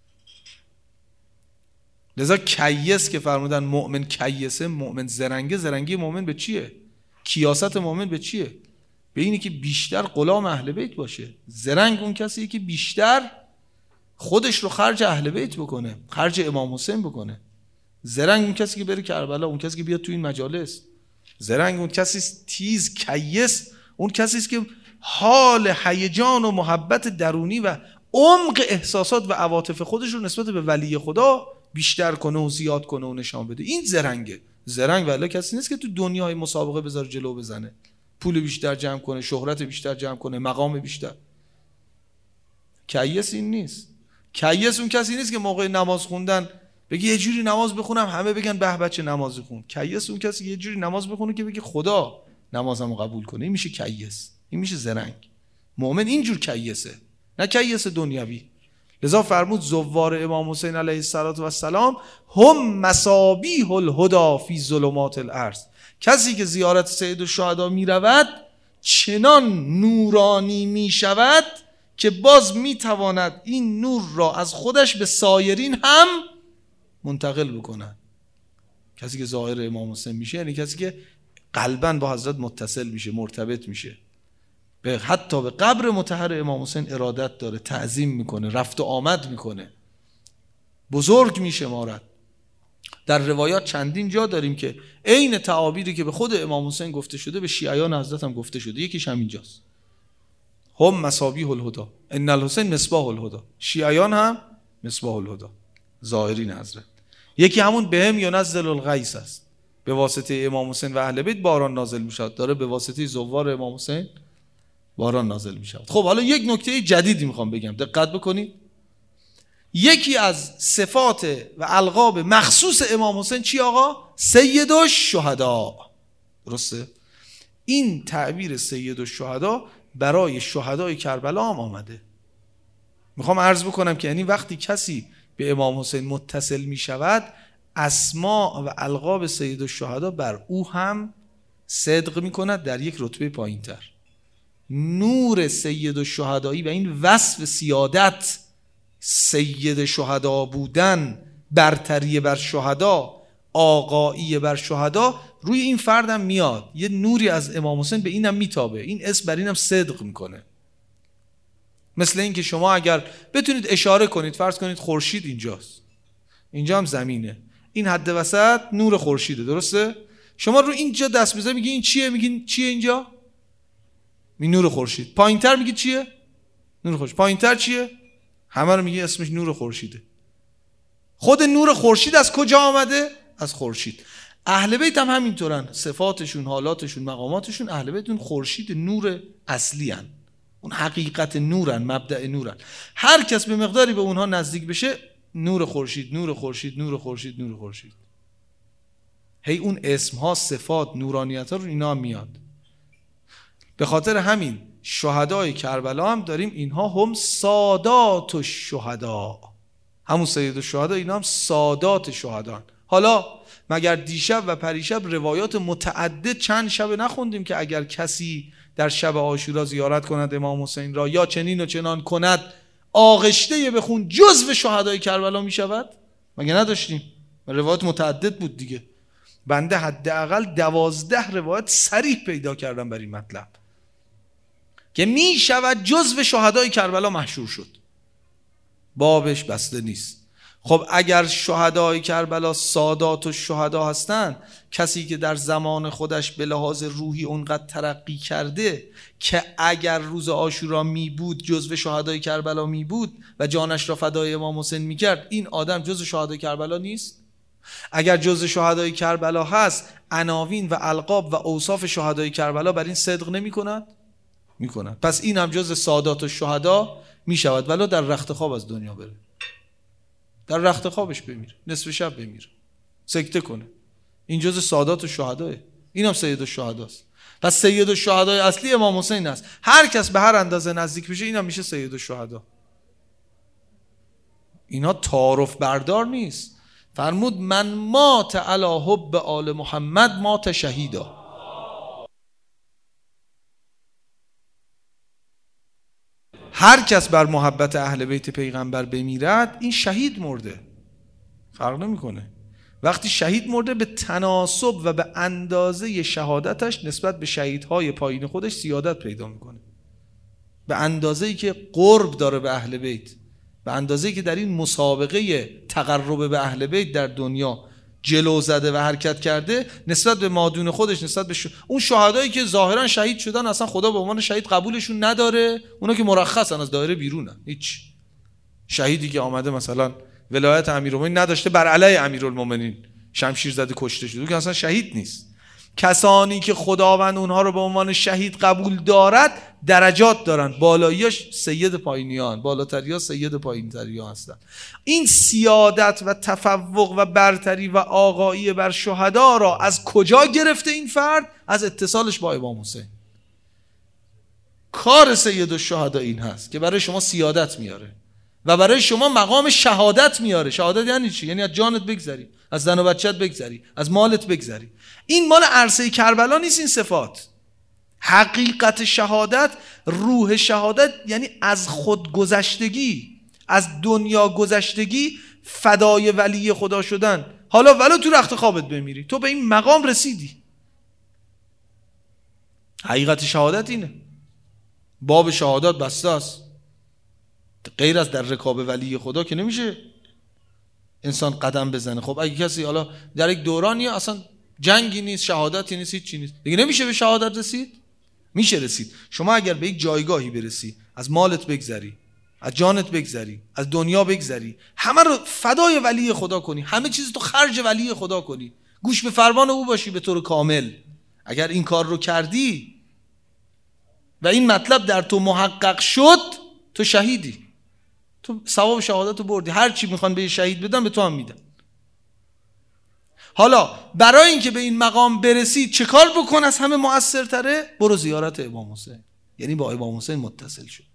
لذا کیس که فرمودن مؤمن کیسه، مؤمن زرنگه، زرنگی مؤمن به چیه؟ کیاست مؤمن به چیه؟ به اینی که بیشتر غلام اهل بیت باشه. زرنگ اون کسیه که بیشتر خودش رو خرج اهل بیت بکنه، خرج امام حسین بکنه. زرنگ اون کسی که بره کربلا، اون کسی که بیاد تو این مجالس. زرنگ اون کسی تیز، کیس اون کسی است که حال هیجان و محبت درونی و عمق احساسات و عواطف خودش رو نسبت به ولی خدا بیشتر کنه و زیاد کنه و نشان بده. این زرنگه. زرنگ ولی کسی نیست که تو دنیای مسابقه بذاره جلو بزنه، پول بیشتر جمع کنه، شهرت بیشتر جمع کنه، مقام بیشتر. کیس این نیست. کیس اون کسی نیست که موقع نماز خوندن بگی یه جوری نماز بخونم همه بگن به بچه نماز خون. کیس اون کسی که یه جوری نماز بخونه که بگی خدا نمازمو قبول کنه. این میشه کیس، این میشه زرنگ. مؤمن اینجور کیسه، نه کیس دنیوی. لذا فرمود زوار امام حسین علیه السلام هم مصابیح الهدی فی ظلمات الارض. کسی که زیارت سید الشهدا میرود چنان نورانی میشود که باز میتواند این نور را از خودش به سایرین هم منتقل بکند. کسی که ظاهر امام حسین میشه یعنی کسی که قلباً با حضرت متصل میشه، مرتبط میشه، حتی به قبر مطهر امام حسین ارادت داره، تعظیم میکنه، رفت و آمد میکنه، بزرگ میشمارد. در روایات چندین جا داریم که عین تعابیری که به خود امام حسین گفته شده به شیعیان حضرت هم گفته شده. یکیش همینجاست، هم مصابیح الهدی ان الحسین مصباح الهدی، شیعیان هم مصباح الهدی، ظاهرین حضرت. یکی همون بهم ینزل الغیث است، به واسطه امام حسین و اهل بیت باران نازل میشد، داره به واسطه زوار امام حسین باران نازل میشد. خب حالا یک نکته جدیدی میخوام بگم، دقت بکنید. یکی از صفات و القاب مخصوص امام حسین چی آقا؟ سید الشهدا. درسته؟ این تعبیر سید الشهدا برای شهدای کربلا هم آمده. میخوام عرض بکنم که یعنی وقتی کسی به امام حسین متصل میشود، اسما و القاب سید الشهدا بر او هم صدق میکند در یک رتبه پایین تر. نور سید الشهدایی و این وصف سیادت، سید شهدا بودن، برتری بر شهدا، آقایی بر شهدا، روی این فردم میاد. یه نوری از امام حسین به اینم میتابه، این اسم بر اینم صدق میکنه. مثل این که شما اگر بتونید اشاره کنید، فرض کنید خورشید اینجاست، اینجا هم زمینه، این حد وسط نور خورشیده، درسته؟ شما رو اینجا دست بزنید میگی این چیه؟ میگین چیه اینجا؟ می نور خورشید. پایینتر میگی چیه؟ نور خورشید. پایینتر چیه؟ همه رو میگی اسمش نور خورشیده. خود نور خورشید از کجا آمده؟ از خورشید. اهل بیت هم همینطورن، صفاتشون، حالاتشون، مقاماتشون، اهل بیت اون خورشید نور اصلی هن. اون حقیقت نورن، مبدأ نورن. هر کس به مقداری به اونها نزدیک بشه نور خورشید، نور خورشید، نور خورشید، نور خورشید. هی اون اسمها، صفات، نورانیت ها رو اینا هم میاد. به خاطر همین شهدای کربلا هم داریم، اینها هم سادات الشهدا، همون سید الشهدا، اینا هم سادات شهدان. حالا مگر دیشب و پریشب روایات متعدد چند شب نخوندیم که اگر کسی در شب عاشورا زیارت کند امام حسین را یا چنین و چنان کند آغشته بخون جزو شهدای کربلا می شود؟ مگه نداشتیم؟ روایات متعدد بود دیگه. بنده حداقل 12 روایت صریح پیدا کردم بر این مطلب که می شود جزو شهدای کربلا محشور شد. بابش بسته نیست. خب اگر شهدای کربلا سادات الشهدا هستن، کسی که در زمان خودش به لحاظ روحی اونقدر ترقی کرده که اگر روز عاشورا می بود جزو شهدای کربلا می بود و جانش را فدای امام حسین می کرد، این آدم جزو شهدای کربلا نیست؟ اگر جزو شهدای کربلا هست، عناوین و القاب و اوصاف شهدای کربلا بر این صدق نمی کند؟ می کند. پس این هم جزو سادات الشهدا می شود، ولو در رخت خواب از دنیا بره، در رخت خوابش بمیره، نصف شب بمیره، سکته کنه، این جزء سادات الشهداه، این هم سید الشهداست. پس سید الشهدای اصلی امام حسین است. هر کس به هر اندازه نزدیک بشه این هم میشه سید الشهدا. اینا تعارف بردار نیست. فرمود من مات علی حب آل محمد مات شهیدا. هر کس بر محبت اهل بیت پیغمبر بمیرد این شهید مرده، فرق نمیکنه. وقتی شهید مرده به تناسب و به اندازه شهادتش نسبت به شهیدهای پایین خودش سیادت پیدا میکنه، به اندازه‌ای که قرب داره به اهل بیت، به اندازه‌ای که در این مسابقه تقرب به اهل بیت در دنیا جلو زده و حرکت کرده نسبت به مادون خودش، نسبت به اون شهدایی که ظاهرا شهید شدن اصلا خدا به عنوان شهید قبولشون نداره، اونا که مرخصن از دایره بیرونن. هیچ شهیدی که آمده مثلا ولایت امیرالمومنین نداشته بر علیه امیرالمومنین شمشیر زده کشته شده، که اصلا شهید نیست. کسانی که خداوند اونها رو به عنوان شهید قبول دارد درجات دارن، بالاییاش سید پایینیان، بالاتریا سید پایینتریا هستن. این سیادت و تفوق و برتری و آقایی بر شهدا را از کجا گرفته این فرد؟ از اتصالش با امام حسین. کار سید الشهدا این هست که برای شما سیادت میاره و برای شما مقام شهادت میاره. شهادت یعنی چی؟ یعنی از جانت بگذری، از زن و بچت بگذری، از مالت بگذری. این مال عرصه کربلا نیست. این صفات حقیقت شهادت، روح شهادت یعنی از خود گذشتگی، از دنیا گذشتگی، فدای ولی خدا شدن. حالا ولو تو رخت خوابت بمیری، تو به این مقام رسیدی. حقیقت شهادت اینه. باب شهادت بسته است. غیر از در رکاب ولی خدا که نمیشه انسان قدم بزنه. خب اگه کسی حالا در یک دورانی اصلا جنگی نیست، شهادتی نیست، هیچ چی نیست، دیگه نمیشه به شهادت رسید؟ میشه رسید. شما اگر به یک جایگاهی برسی، از مالت بگذری، از جانت بگذری، از دنیا بگذری، همه رو فدای ولی خدا کنی، همه چیز تو خرج ولی خدا کنی، گوش به فرمان او باشی به طور کامل، اگر این کار رو کردی و این مطلب در تو محقق شد، تو شهیدی، تو ثواب شهادت رو بردی. هر چی میخوان به شهید بدن به تو هم میدن. حالا برای اینکه به این مقام برسی چه کار بکن؟ از همه مؤثرتره برو زیارت امام حسین، یعنی با امام حسین متصل شو.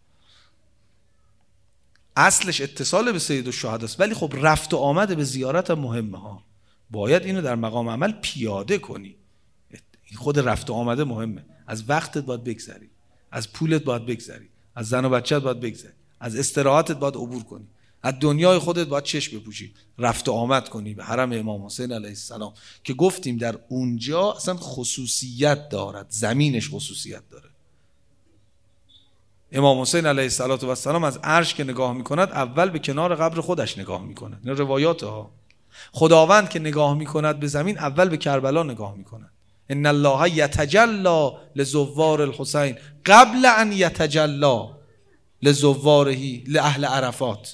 اصلش اتصال به سید الشهدا است، ولی خب رفت و آمد به زیارت هم مهمه ها. باید اینو در مقام عمل پیاده کنی. خود رفت و آمده مهمه. از وقتت باید بگذری، از پولت باید بگذری، از زن و بچت باید بگذری، از استراحتت باید عبور کنی، از دنیای خودت باید چشم بپوشی، رفت و آمد کنی به حرم امام حسین علیه السلام که گفتیم در اونجا اصلا خصوصیت دارد، زمینش خصوصیت داره. امام حسین علیه السلام از عرش که نگاه میکند اول به کنار قبر خودش نگاه میکند. این روایات ها. خداوند که نگاه میکند به زمین اول به کربلا نگاه میکند. ان الله یتجلی لزوار الحسین قبل ان یتجلی لزواره لاهل عرفات.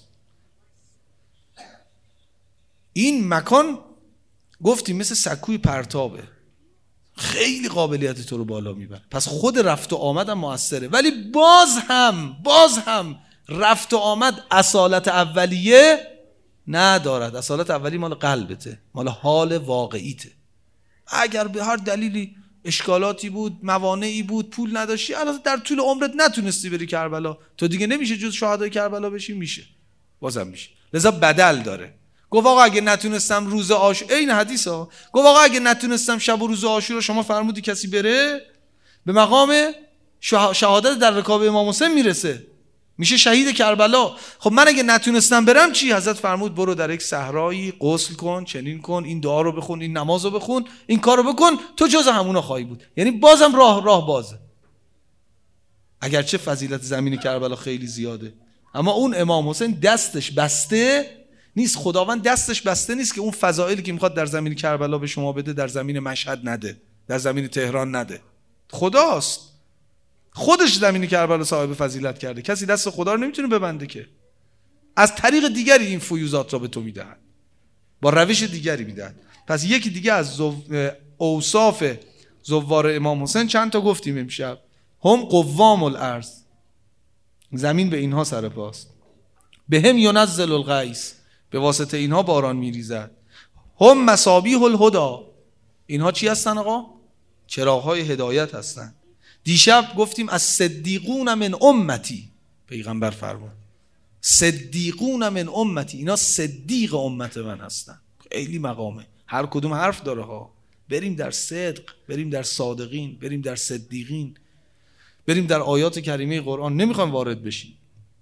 این مکان گفتیم مثل سکوی پرتابه، خیلی قابلیت تو رو بالا میبره. پس خود رفت و آمد هم مؤثره، ولی باز هم رفت و آمد اصالت اولیه ندارد. اصالت اولیه مال قلبته، مال حال واقعیته. اگر به هر دلیلی اشکالاتی بود، موانعی بود، پول نداشتی، البته در طول عمرت نتونستی بری کربلا، تو دیگه نمیشه جز شهدای کربلا بشی. میشه، بازم میشه، لذا بدل داره. گفت آقا اگه نتونستم روز عاشورا، این حدیث ها، گفت آقا اگه نتونستم شب و روز عاشورا، شما فرمودی کسی بره به مقام شهادت در رکاب امام حسین میرسه، میشه شهید کربلا. خب من اگه نتونستم برم چی؟ حضرت فرمود برو در یک صحرایی غسل کن، چنین کن، این دعا رو بخون، این نماز رو بخون، این کار رو بکن، تو جز همونا خواهی بود. یعنی بازم راه بازه. اگرچه فضیلت زمین کربلا خیلی زیاده، اما اون امام حسین دستش بسته نیست. خداوند دستش بسته نیست که اون فضائلی که میخواد در زمین کربلا به شما بده در زمین مشهد نده، در زمین تهران نده. خداست، خودش زمین کربلا صاحب فضیلت کرده. کسی دست خدا رو نمیتونه ببنده که. از طریق دیگری این فیوزات را به تو میدهد، با روش دیگری میدهد. پس یکی دیگه از اوصاف زوار امام حسین چند تا گفتیم امشب. هم قوام الارض، زمین به اینها سرپاست. به هم ینزل الغیث، به واسطه اینها باران میریزد. هم مصابیح الهدی، اینها چی هستن آقا؟ چراغ‌های هدایت هستن. دیشب گفتیم از صدیقون من امتی، پیغمبر فرمود صدیقون من امتی، اینا صدیق امت من هستن. خیلی مقامه، هر کدوم حرف داره ها. بریم در صدق، بریم در صادقین، بریم در صدیقین، بریم در آیات کریمه قرآن. نمیخوام وارد بشیم.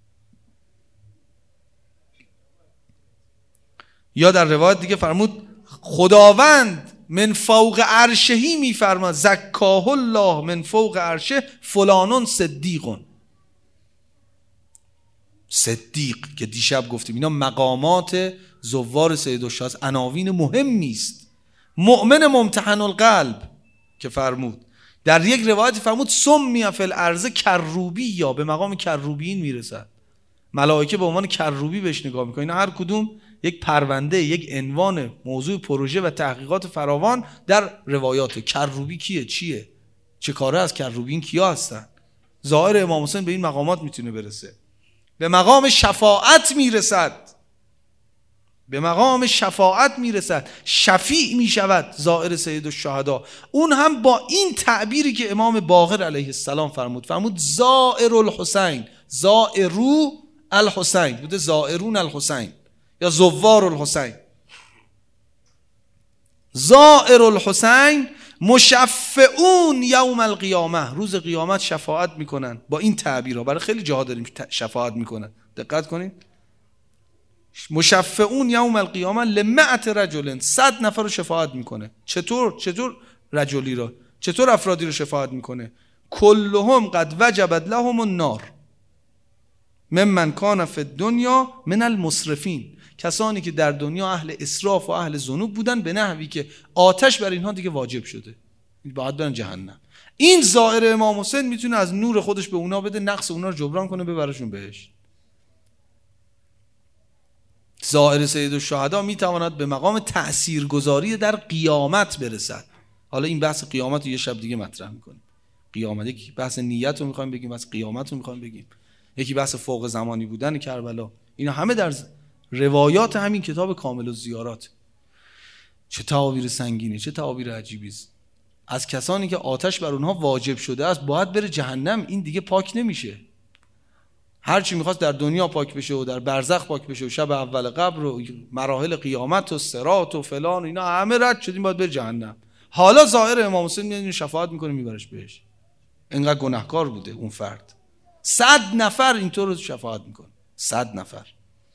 یا در روایت دیگه فرمود خداوند من فوق عرشهی میفرماد زکاه الله من فوق عرشه فلانون صدیقون. صدیق که دیشب گفتیم اینا مقامات زوار سید الشهدا، عناوین مهمی است. مؤمن ممتحن القلب که فرمود در یک روایت فرمود سمی فی الارض کروبی، یا به مقام کروبیین میرسد. ملائکه به عنوان کروبی بهش نگاه میکنن. اینا هر کدوم یک پرونده، یک عنوان، موضوع پروژه و تحقیقات فراوان در روایات. کروبی کیه؟ چیه؟ چه کاره از کروبین کیا هستن؟ ظاهر امام حسین به این مقامات میتونه برسه. به مقام شفاعت میرسد، به مقام شفاعت میرسد، شفیع میشود ظاهر سید الشهدا. اون هم با این تعبیری که امام باقر علیه السلام فرمود زائر الحسین، زائرو الحسین بوده، زائرون الحسین یا زوار الحسین. زائر الحسین مشفعون یوم القیامه، روز قیامت شفاعت میکنن. با این تعبیرها برای خیلی جاها داریم شفاعت میکنن، دقت کنید. مشفعون یوم القیامه لمئة رجل، 100 نفر رو شفاعت میکنه. چطور رجلی رو، چطور افرادی رو شفاعت میکنه؟ کلهم قد وجبت لهم النار ممن کان فی الدنیا من المسرفین، کسانی که در دنیا اهل اسراف و اهل ذنوب بودن به نحوی که آتش بر اینها دیگه واجب شده، باید برن جهنم. این زائر امام حسین میتونه از نور خودش به اونا بده، نقص اونا رو جبران کنه، ببرشون بهشت. زائر سید الشهدا میتواند به مقام تأثیرگذاری در قیامت برسد. حالا این بحث قیامت رو یه شب دیگه مطرح میکنیم. قیامت، یکی بحث نیت رو میخوایم بگیم، بحث قیامت رو میخوایم بگیم، یکی بحث فوق زمانی بودن کربلا. اینا همه در روایات همین کتاب کامل الزیارات. چه تعابیر سنگینه، چه تعابیر عجیبی است. از کسانی که آتش بر اونها واجب شده است باید بره جهنم، این دیگه پاک نمیشه. هر چی میخواست در دنیا پاک بشه و در برزخ پاک بشه و شب اول قبر و مراحل قیامت و صراط و فلان، اینا همه رد شدیم، باید بره جهنم. حالا ظاهر امام حسین میاد اینو شفاعت میکنه، میبرش بهش. اینقدر گناهکار بوده اون فرد. 100 نفر اینطور رو شفاعت میکنه، 100 نفر.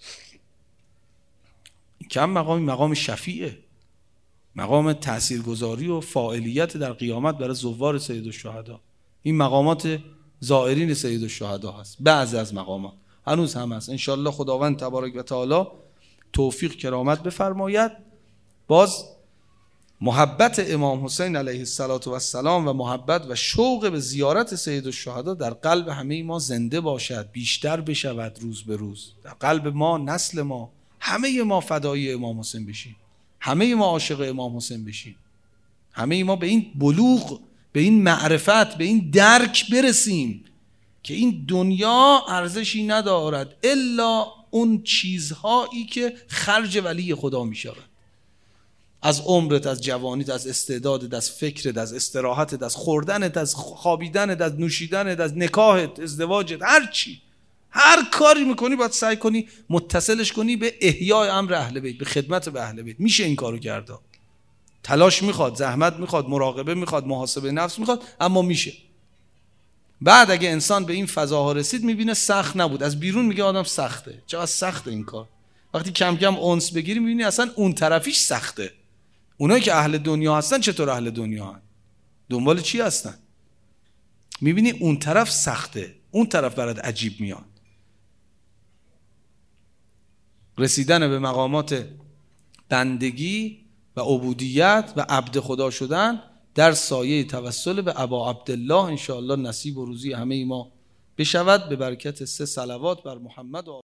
کم مقام شفیعه، مقام تاثیرگذاری و فاعلیت در قیامت برای زوار سید الشهدا. این مقامات زائرین سید الشهدا هست. بعضی از مقامات هنوز هم هست. انشالله خداوند تبارک و تعالی توفیق کرامت بفرماید. باز محبت امام حسین علیه السلام و محبت و شوق به زیارت سید الشهدا در قلب همه ما زنده باشد، بیشتر بشود روز به روز. در قلب ما، نسل ما، همه ما فدایی امام حسین بشیم، همه ما عاشق امام حسین بشیم، همه ما به این بلوغ، به این معرفت، به این درک برسیم که این دنیا ارزشی ندارد الا اون چیزهایی که خرج ولی خدا می شود. از عمرت، از جوانیت، از استعدادت، از فکرت، از استراحتت، از خوردنت، از خوابیدنت، از نوشیدنت، از نکاحت، ازدواجت، هر چی، هر کاری میکنی باید سعی کنی متصلش کنی به احیای امر اهل بیت، به خدمت به اهل بیت. میشه این کارو کرد. تلاش میخواد، زحمت میخواد، مراقبه میخواد، محاسبه نفس میخواد، اما میشه. بعد اگه انسان به این فضاها رسید میبینه سخت نبود. از بیرون میگه آدم سخته، چقدر سخته این کار. وقتی کم کم انس بگیری میبینی اصلا اون طرفیش سخته. اونایی که اهل دنیا هستن چطور اهل دنیا هستن؟ دنبال چی هستن؟ میبینی اون طرف سخته، اون طرف برات عجیب میاد. رسیدن به مقامات بندگی و عبودیت و عبد خدا شدن در سایه توسل به ابا عبدالله انشاءالله نصیب و روزی همه ما بشود، به برکت 3 صلوات بر محمد و